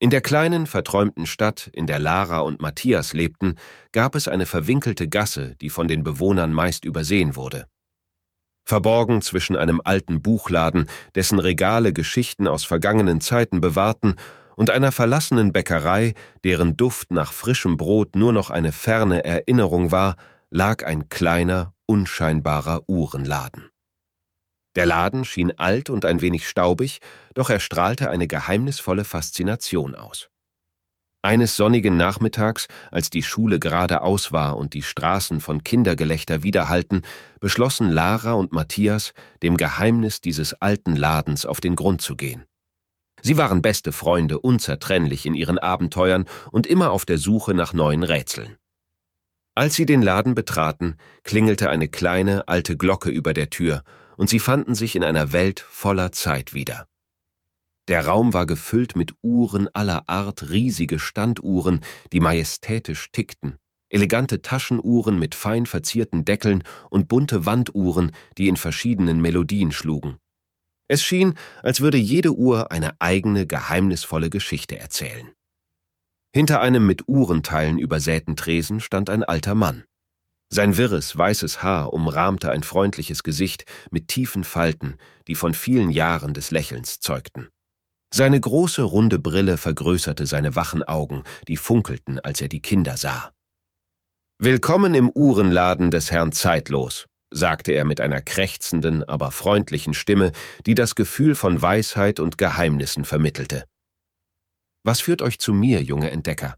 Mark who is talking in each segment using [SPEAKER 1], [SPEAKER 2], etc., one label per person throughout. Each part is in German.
[SPEAKER 1] In der kleinen, verträumten Stadt, in der Lara und Matthias lebten, gab es eine verwinkelte Gasse, die von den Bewohnern meist übersehen wurde. Verborgen zwischen einem alten Buchladen, dessen Regale Geschichten aus vergangenen Zeiten bewahrten, und einer verlassenen Bäckerei, deren Duft nach frischem Brot nur noch eine ferne Erinnerung war, lag ein kleiner, unscheinbarer Uhrenladen. Der Laden schien alt und ein wenig staubig, doch er strahlte eine geheimnisvolle Faszination aus. Eines sonnigen Nachmittags, als die Schule gerade aus war und die Straßen von Kindergelächter widerhallten, beschlossen Lara und Matthias, dem Geheimnis dieses alten Ladens auf den Grund zu gehen. Sie waren beste Freunde, unzertrennlich in ihren Abenteuern und immer auf der Suche nach neuen Rätseln. Als sie den Laden betraten, klingelte eine kleine, alte Glocke über der Tür, und sie fanden sich in einer Welt voller Zeit wieder. Der Raum war gefüllt mit Uhren aller Art, riesige Standuhren, die majestätisch tickten, elegante Taschenuhren mit fein verzierten Deckeln und bunte Wanduhren, die in verschiedenen Melodien schlugen. Es schien, als würde jede Uhr eine eigene, geheimnisvolle Geschichte erzählen. Hinter einem mit Uhrenteilen übersäten Tresen stand ein alter Mann. Sein wirres, weißes Haar umrahmte ein freundliches Gesicht mit tiefen Falten, die von vielen Jahren des Lächelns zeugten. Seine große, runde Brille vergrößerte seine wachen Augen, die funkelten, als er die Kinder sah. »Willkommen im Uhrenladen des Herrn Zeitlos«, sagte er mit einer krächzenden, aber freundlichen Stimme, die das Gefühl von Weisheit und Geheimnissen vermittelte. »Was führt euch zu mir, junge Entdecker?«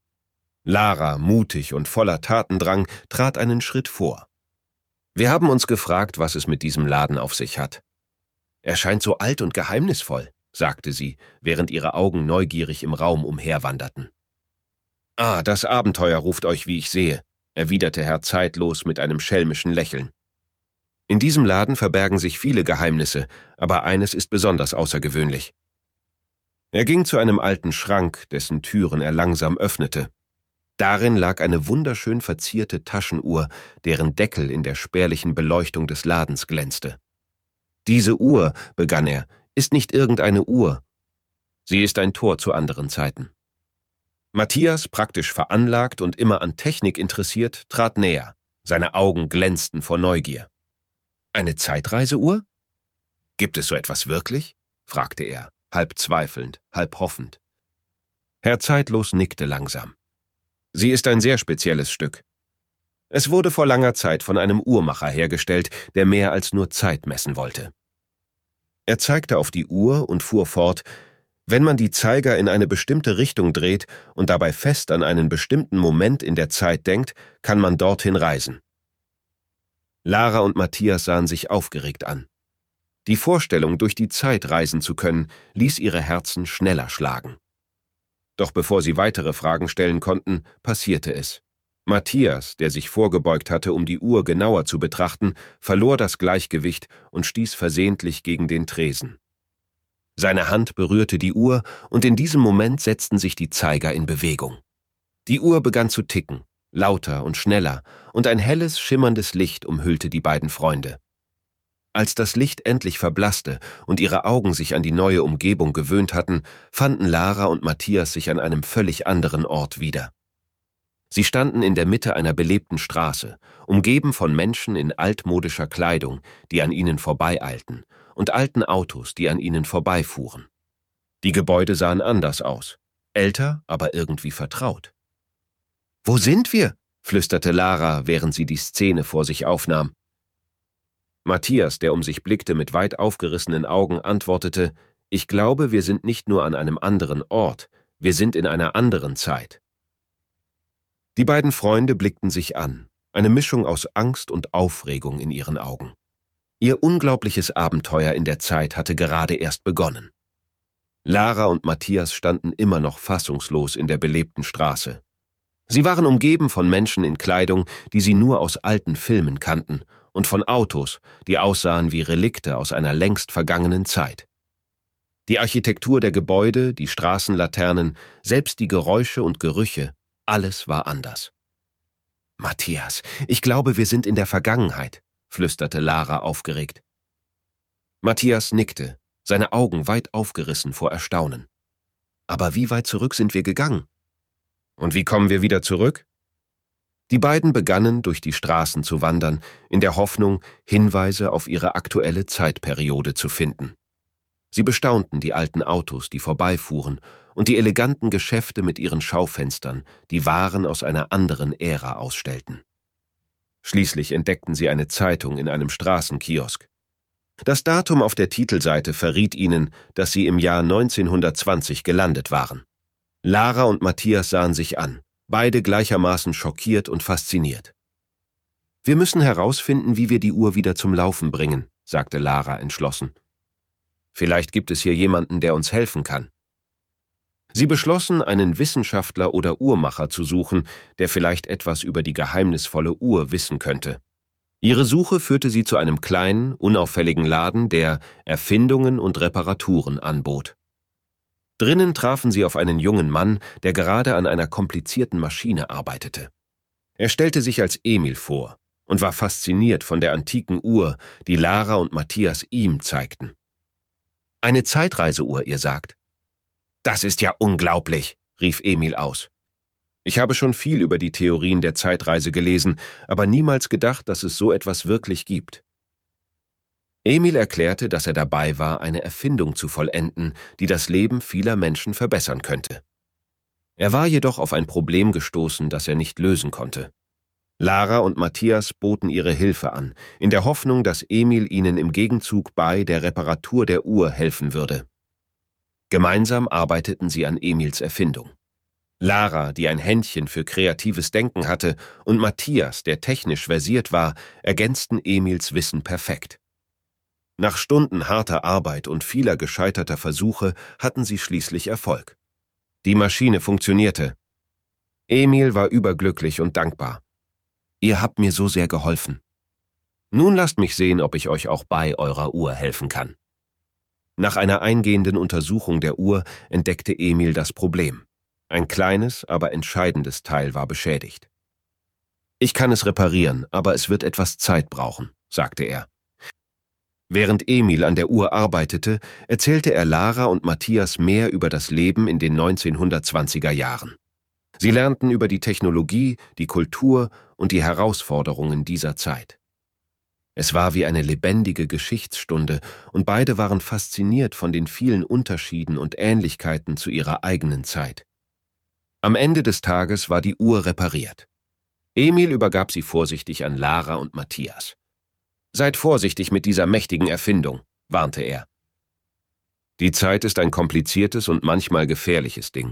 [SPEAKER 1] Lara, mutig und voller Tatendrang, trat einen Schritt vor. »Wir haben uns gefragt, was es mit diesem Laden auf sich hat. Er scheint so alt und geheimnisvoll«, sagte sie, während ihre Augen neugierig im Raum umherwanderten. »Ah, das Abenteuer ruft euch, wie ich sehe«, erwiderte Herr Zeitlos mit einem schelmischen Lächeln. »In diesem Laden verbergen sich viele Geheimnisse, aber eines ist besonders außergewöhnlich.« Er ging zu einem alten Schrank, dessen Türen er langsam öffnete. Darin lag eine wunderschön verzierte Taschenuhr, deren Deckel in der spärlichen Beleuchtung des Ladens glänzte. »Diese Uhr«, begann er, »ist nicht irgendeine Uhr. Sie ist ein Tor zu anderen Zeiten.« Matthias, praktisch veranlagt und immer an Technik interessiert, trat näher. Seine Augen glänzten vor Neugier. »Eine Zeitreiseuhr? Gibt es so etwas wirklich?« fragte er, halb zweifelnd, halb hoffend. Herr Zeitlos nickte langsam. »Sie ist ein sehr spezielles Stück. Es wurde vor langer Zeit von einem Uhrmacher hergestellt, der mehr als nur Zeit messen wollte.« Er zeigte auf die Uhr und fuhr fort: »Wenn man die Zeiger in eine bestimmte Richtung dreht und dabei fest an einen bestimmten Moment in der Zeit denkt, kann man dorthin reisen.« Lara und Matthias sahen sich aufgeregt an. Die Vorstellung, durch die Zeit reisen zu können, ließ ihre Herzen schneller schlagen. Doch bevor sie weitere Fragen stellen konnten, passierte es. Matthias, der sich vorgebeugt hatte, um die Uhr genauer zu betrachten, verlor das Gleichgewicht und stieß versehentlich gegen den Tresen. Seine Hand berührte die Uhr, und in diesem Moment setzten sich die Zeiger in Bewegung. Die Uhr begann zu ticken, lauter und schneller, und ein helles, schimmerndes Licht umhüllte die beiden Freunde. Als das Licht endlich verblasste und ihre Augen sich an die neue Umgebung gewöhnt hatten, fanden Lara und Matthias sich an einem völlig anderen Ort wieder. Sie standen in der Mitte einer belebten Straße, umgeben von Menschen in altmodischer Kleidung, die an ihnen vorbeieilten, und alten Autos, die an ihnen vorbeifuhren. Die Gebäude sahen anders aus, älter, aber irgendwie vertraut. »Wo sind wir?« flüsterte Lara, während sie die Szene vor sich aufnahm. Matthias, der um sich blickte mit weit aufgerissenen Augen, antwortete: »Ich glaube, wir sind nicht nur an einem anderen Ort, wir sind in einer anderen Zeit.« Die beiden Freunde blickten sich an, eine Mischung aus Angst und Aufregung in ihren Augen. Ihr unglaubliches Abenteuer in der Zeit hatte gerade erst begonnen. Lara und Matthias standen immer noch fassungslos in der belebten Straße. Sie waren umgeben von Menschen in Kleidung, die sie nur aus alten Filmen kannten, und von Autos, die aussahen wie Relikte aus einer längst vergangenen Zeit. Die Architektur der Gebäude, die Straßenlaternen, selbst die Geräusche und Gerüche, alles war anders. »Matthias, ich glaube, wir sind in der Vergangenheit«, flüsterte Lara aufgeregt. Matthias nickte, seine Augen weit aufgerissen vor Erstaunen. Aber wie weit zurück sind wir gegangen? Und wie kommen wir wieder zurück? Die beiden begannen, durch die Straßen zu wandern, in der Hoffnung, Hinweise auf ihre aktuelle Zeitperiode zu finden. Sie bestaunten die alten Autos, die vorbeifuhren, und die eleganten Geschäfte mit ihren Schaufenstern, die Waren aus einer anderen Ära ausstellten. Schließlich entdeckten sie eine Zeitung in einem Straßenkiosk. Das Datum auf der Titelseite verriet ihnen, dass sie im Jahr 1920 gelandet waren. Lara und Matthias sahen sich an, beide gleichermaßen schockiert und fasziniert. »Wir müssen herausfinden, wie wir die Uhr wieder zum Laufen bringen«, sagte Lara entschlossen. »Vielleicht gibt es hier jemanden, der uns helfen kann.« Sie beschlossen, einen Wissenschaftler oder Uhrmacher zu suchen, der vielleicht etwas über die geheimnisvolle Uhr wissen könnte. Ihre Suche führte sie zu einem kleinen, unauffälligen Laden, der Erfindungen und Reparaturen anbot. Drinnen trafen sie auf einen jungen Mann, der gerade an einer komplizierten Maschine arbeitete. Er stellte sich als Emil vor und war fasziniert von der antiken Uhr, die Lara und Matthias ihm zeigten. »Eine Zeitreiseuhr, ihr sagt?« »Das ist ja unglaublich«, rief Emil aus. »Ich habe schon viel über die Theorien der Zeitreise gelesen, aber niemals gedacht, dass es so etwas wirklich gibt.« Emil erklärte, dass er dabei war, eine Erfindung zu vollenden, die das Leben vieler Menschen verbessern könnte. Er war jedoch auf ein Problem gestoßen, das er nicht lösen konnte. Lara und Matthias boten ihre Hilfe an, in der Hoffnung, dass Emil ihnen im Gegenzug bei der Reparatur der Uhr helfen würde. Gemeinsam arbeiteten sie an Emils Erfindung. Lara, die ein Händchen für kreatives Denken hatte, und Matthias, der technisch versiert war, ergänzten Emils Wissen perfekt. Nach Stunden harter Arbeit und vieler gescheiterter Versuche hatten sie schließlich Erfolg. Die Maschine funktionierte. Emil war überglücklich und dankbar. »Ihr habt mir so sehr geholfen. Nun lasst mich sehen, ob ich euch auch bei eurer Uhr helfen kann.« Nach einer eingehenden Untersuchung der Uhr entdeckte Emil das Problem. Ein kleines, aber entscheidendes Teil war beschädigt. »Ich kann es reparieren, aber es wird etwas Zeit brauchen«, sagte er. Während Emil an der Uhr arbeitete, erzählte er Lara und Matthias mehr über das Leben in den 1920er Jahren. Sie lernten über die Technologie, die Kultur und die Herausforderungen dieser Zeit. Es war wie eine lebendige Geschichtsstunde und beide waren fasziniert von den vielen Unterschieden und Ähnlichkeiten zu ihrer eigenen Zeit. Am Ende des Tages war die Uhr repariert. Emil übergab sie vorsichtig an Lara und Matthias. »Seid vorsichtig mit dieser mächtigen Erfindung«, warnte er. Die Zeit ist ein kompliziertes und manchmal gefährliches Ding.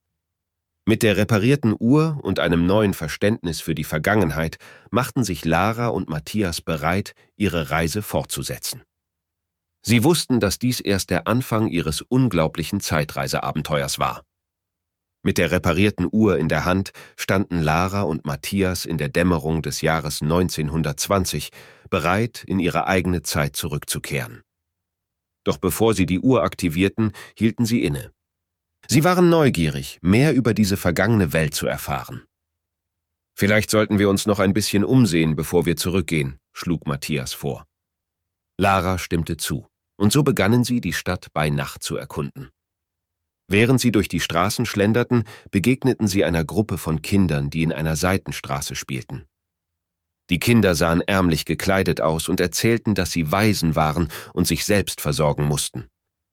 [SPEAKER 1] Mit der reparierten Uhr und einem neuen Verständnis für die Vergangenheit machten sich Lara und Matthias bereit, ihre Reise fortzusetzen. Sie wussten, dass dies erst der Anfang ihres unglaublichen Zeitreiseabenteuers war. Mit der reparierten Uhr in der Hand standen Lara und Matthias in der Dämmerung des Jahres 1920, bereit, in ihre eigene Zeit zurückzukehren. Doch bevor sie die Uhr aktivierten, hielten sie inne. Sie waren neugierig, mehr über diese vergangene Welt zu erfahren. »Vielleicht sollten wir uns noch ein bisschen umsehen, bevor wir zurückgehen«, schlug Matthias vor. Lara stimmte zu, und so begannen sie, die Stadt bei Nacht zu erkunden. Während sie durch die Straßen schlenderten, begegneten sie einer Gruppe von Kindern, die in einer Seitenstraße spielten. Die Kinder sahen ärmlich gekleidet aus und erzählten, dass sie Waisen waren und sich selbst versorgen mussten.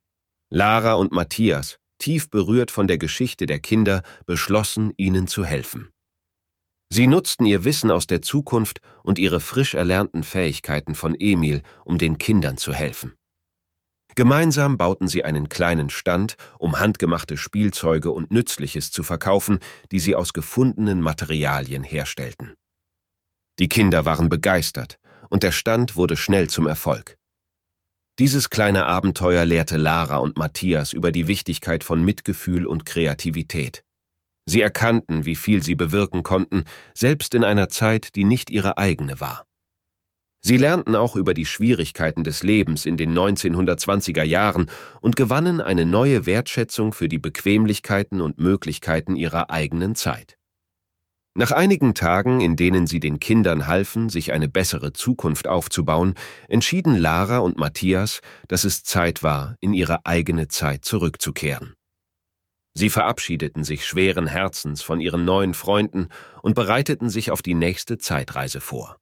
[SPEAKER 1] Lara und Matthias, tief berührt von der Geschichte der Kinder, beschlossen, ihnen zu helfen. Sie nutzten ihr Wissen aus der Zukunft und ihre frisch erlernten Fähigkeiten von Emil, um den Kindern zu helfen. Gemeinsam bauten sie einen kleinen Stand, um handgemachte Spielzeuge und Nützliches zu verkaufen, die sie aus gefundenen Materialien herstellten. Die Kinder waren begeistert und der Stand wurde schnell zum Erfolg. Dieses kleine Abenteuer lehrte Lara und Matthias über die Wichtigkeit von Mitgefühl und Kreativität. Sie erkannten, wie viel sie bewirken konnten, selbst in einer Zeit, die nicht ihre eigene war. Sie lernten auch über die Schwierigkeiten des Lebens in den 1920er Jahren und gewannen eine neue Wertschätzung für die Bequemlichkeiten und Möglichkeiten ihrer eigenen Zeit. Nach einigen Tagen, in denen sie den Kindern halfen, sich eine bessere Zukunft aufzubauen, entschieden Lara und Matthias, dass es Zeit war, in ihre eigene Zeit zurückzukehren. Sie verabschiedeten sich schweren Herzens von ihren neuen Freunden und bereiteten sich auf die nächste Zeitreise vor.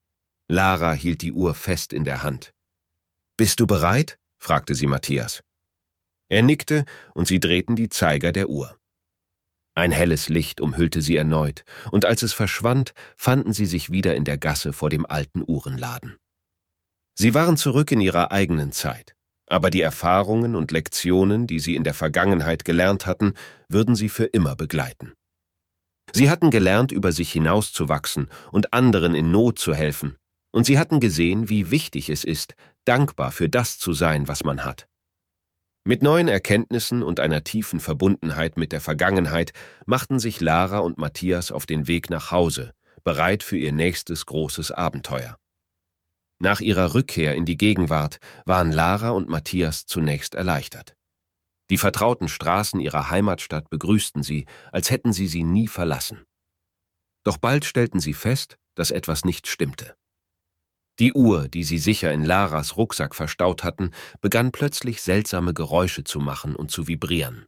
[SPEAKER 1] Lara hielt die Uhr fest in der Hand. »Bist du bereit?« fragte sie Matthias. Er nickte und sie drehten die Zeiger der Uhr. Ein helles Licht umhüllte sie erneut, und als es verschwand, fanden sie sich wieder in der Gasse vor dem alten Uhrenladen. Sie waren zurück in ihrer eigenen Zeit, aber die Erfahrungen und Lektionen, die sie in der Vergangenheit gelernt hatten, würden sie für immer begleiten. Sie hatten gelernt, über sich hinauszuwachsen und anderen in Not zu helfen, und sie hatten gesehen, wie wichtig es ist, dankbar für das zu sein, was man hat. Mit neuen Erkenntnissen und einer tiefen Verbundenheit mit der Vergangenheit machten sich Lara und Matthias auf den Weg nach Hause, bereit für ihr nächstes großes Abenteuer. Nach ihrer Rückkehr in die Gegenwart waren Lara und Matthias zunächst erleichtert. Die vertrauten Straßen ihrer Heimatstadt begrüßten sie, als hätten sie nie verlassen. Doch bald stellten sie fest, dass etwas nicht stimmte. Die Uhr, die sie sicher in Laras Rucksack verstaut hatten, begann plötzlich seltsame Geräusche zu machen und zu vibrieren.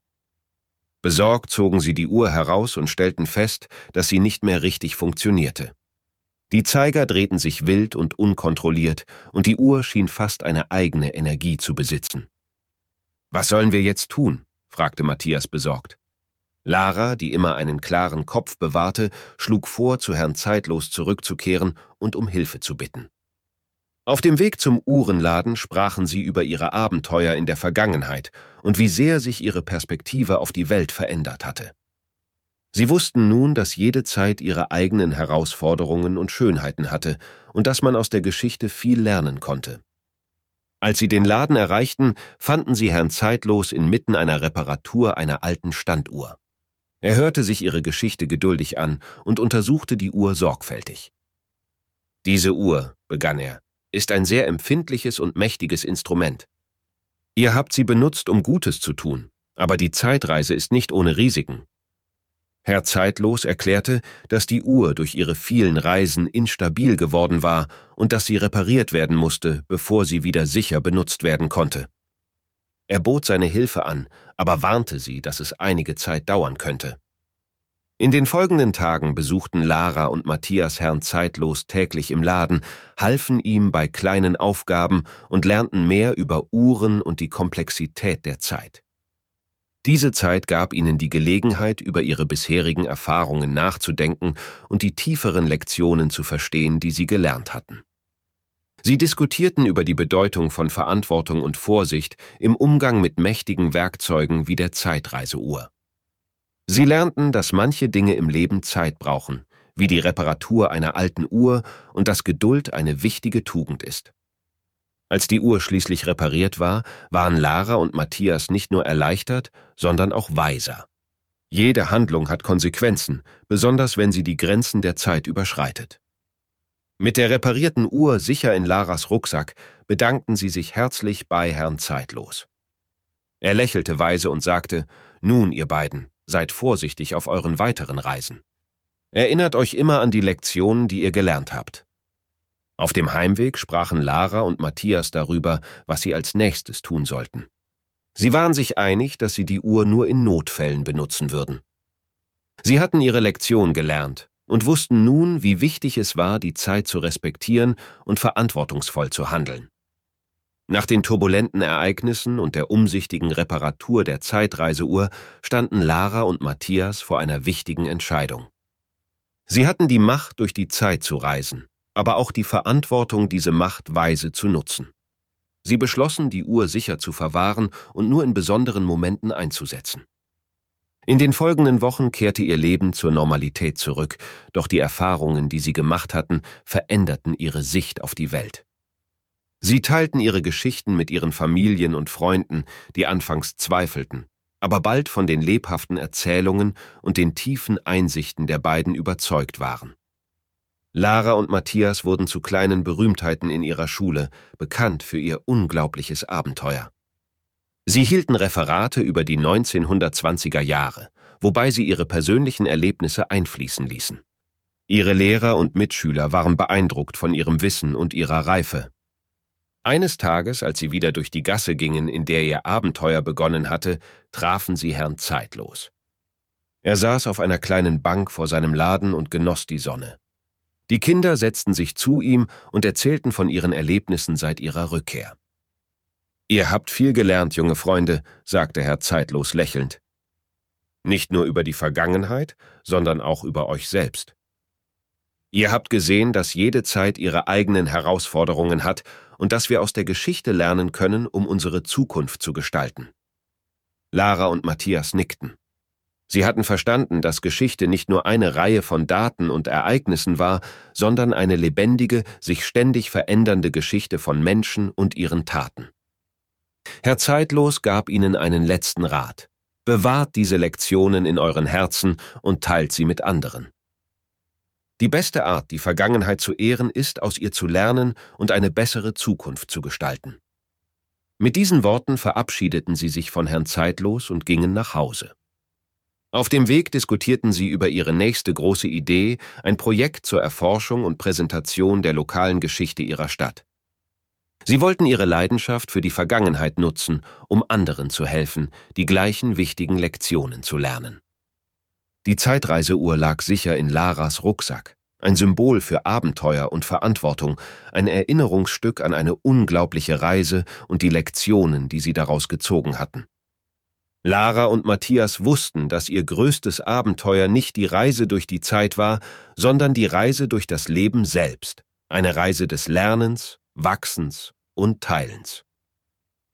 [SPEAKER 1] Besorgt zogen sie die Uhr heraus und stellten fest, dass sie nicht mehr richtig funktionierte. Die Zeiger drehten sich wild und unkontrolliert, und die Uhr schien fast eine eigene Energie zu besitzen. »Was sollen wir jetzt tun?« fragte Matthias besorgt. Lara, die immer einen klaren Kopf bewahrte, schlug vor, zu Herrn Zeitlos zurückzukehren und um Hilfe zu bitten. Auf dem Weg zum Uhrenladen sprachen sie über ihre Abenteuer in der Vergangenheit und wie sehr sich ihre Perspektive auf die Welt verändert hatte. Sie wussten nun, dass jede Zeit ihre eigenen Herausforderungen und Schönheiten hatte und dass man aus der Geschichte viel lernen konnte. Als sie den Laden erreichten, fanden sie Herrn Zeitlos inmitten einer Reparatur einer alten Standuhr. Er hörte sich ihre Geschichte geduldig an und untersuchte die Uhr sorgfältig. »Diese Uhr«, begann er, »ist ein sehr empfindliches und mächtiges Instrument. Ihr habt sie benutzt, um Gutes zu tun, aber die Zeitreise ist nicht ohne Risiken.« Herr Zeitlos erklärte, dass die Uhr durch ihre vielen Reisen instabil geworden war und dass sie repariert werden musste, bevor sie wieder sicher benutzt werden konnte. Er bot seine Hilfe an, aber warnte sie, dass es einige Zeit dauern könnte. In den folgenden Tagen besuchten Lara und Matthias Herrn Zeitlos täglich im Laden, halfen ihm bei kleinen Aufgaben und lernten mehr über Uhren und die Komplexität der Zeit. Diese Zeit gab ihnen die Gelegenheit, über ihre bisherigen Erfahrungen nachzudenken und die tieferen Lektionen zu verstehen, die sie gelernt hatten. Sie diskutierten über die Bedeutung von Verantwortung und Vorsicht im Umgang mit mächtigen Werkzeugen wie der Zeitreiseuhr. Sie lernten, dass manche Dinge im Leben Zeit brauchen, wie die Reparatur einer alten Uhr und dass Geduld eine wichtige Tugend ist. Als die Uhr schließlich repariert war, waren Lara und Matthias nicht nur erleichtert, sondern auch weiser. Jede Handlung hat Konsequenzen, besonders wenn sie die Grenzen der Zeit überschreitet. Mit der reparierten Uhr sicher in Laras Rucksack bedankten sie sich herzlich bei Herrn Zeitlos. Er lächelte weise und sagte, »Nun, ihr beiden, seid vorsichtig auf euren weiteren Reisen. Erinnert euch immer an die Lektionen, die ihr gelernt habt.« Auf dem Heimweg sprachen Lara und Matthias darüber, was sie als nächstes tun sollten. Sie waren sich einig, dass sie die Uhr nur in Notfällen benutzen würden. Sie hatten ihre Lektion gelernt und wussten nun, wie wichtig es war, die Zeit zu respektieren und verantwortungsvoll zu handeln. Nach den turbulenten Ereignissen und der umsichtigen Reparatur der Zeitreiseuhr standen Lara und Matthias vor einer wichtigen Entscheidung. Sie hatten die Macht, durch die Zeit zu reisen, aber auch die Verantwortung, diese Macht weise zu nutzen. Sie beschlossen, die Uhr sicher zu verwahren und nur in besonderen Momenten einzusetzen. In den folgenden Wochen kehrte ihr Leben zur Normalität zurück, doch die Erfahrungen, die sie gemacht hatten, veränderten ihre Sicht auf die Welt. Sie teilten ihre Geschichten mit ihren Familien und Freunden, die anfangs zweifelten, aber bald von den lebhaften Erzählungen und den tiefen Einsichten der beiden überzeugt waren. Lara und Matthias wurden zu kleinen Berühmtheiten in ihrer Schule, bekannt für ihr unglaubliches Abenteuer. Sie hielten Referate über die 1920er Jahre, wobei sie ihre persönlichen Erlebnisse einfließen ließen. Ihre Lehrer und Mitschüler waren beeindruckt von ihrem Wissen und ihrer Reife. Eines Tages, als sie wieder durch die Gasse gingen, in der ihr Abenteuer begonnen hatte, trafen sie Herrn Zeitlos. Er saß auf einer kleinen Bank vor seinem Laden und genoss die Sonne. Die Kinder setzten sich zu ihm und erzählten von ihren Erlebnissen seit ihrer Rückkehr. »Ihr habt viel gelernt, junge Freunde«, sagte Herr Zeitlos lächelnd. »Nicht nur über die Vergangenheit, sondern auch über euch selbst. Ihr habt gesehen, dass jede Zeit ihre eigenen Herausforderungen hat und dass wir aus der Geschichte lernen können, um unsere Zukunft zu gestalten.« Lara und Matthias nickten. Sie hatten verstanden, dass Geschichte nicht nur eine Reihe von Daten und Ereignissen war, sondern eine lebendige, sich ständig verändernde Geschichte von Menschen und ihren Taten. Herr Zeitlos gab ihnen einen letzten Rat. Bewahrt diese Lektionen in euren Herzen und teilt sie mit anderen. Die beste Art, die Vergangenheit zu ehren, ist, aus ihr zu lernen und eine bessere Zukunft zu gestalten. Mit diesen Worten verabschiedeten sie sich von Herrn Zeitlos und gingen nach Hause. Auf dem Weg diskutierten sie über ihre nächste große Idee, ein Projekt zur Erforschung und Präsentation der lokalen Geschichte ihrer Stadt. Sie wollten ihre Leidenschaft für die Vergangenheit nutzen, um anderen zu helfen, die gleichen wichtigen Lektionen zu lernen. Die Zeitreiseuhr lag sicher in Laras Rucksack, ein Symbol für Abenteuer und Verantwortung, ein Erinnerungsstück an eine unglaubliche Reise und die Lektionen, die sie daraus gezogen hatten. Lara und Matthias wussten, dass ihr größtes Abenteuer nicht die Reise durch die Zeit war, sondern die Reise durch das Leben selbst, eine Reise des Lernens, Wachsens und Teilens.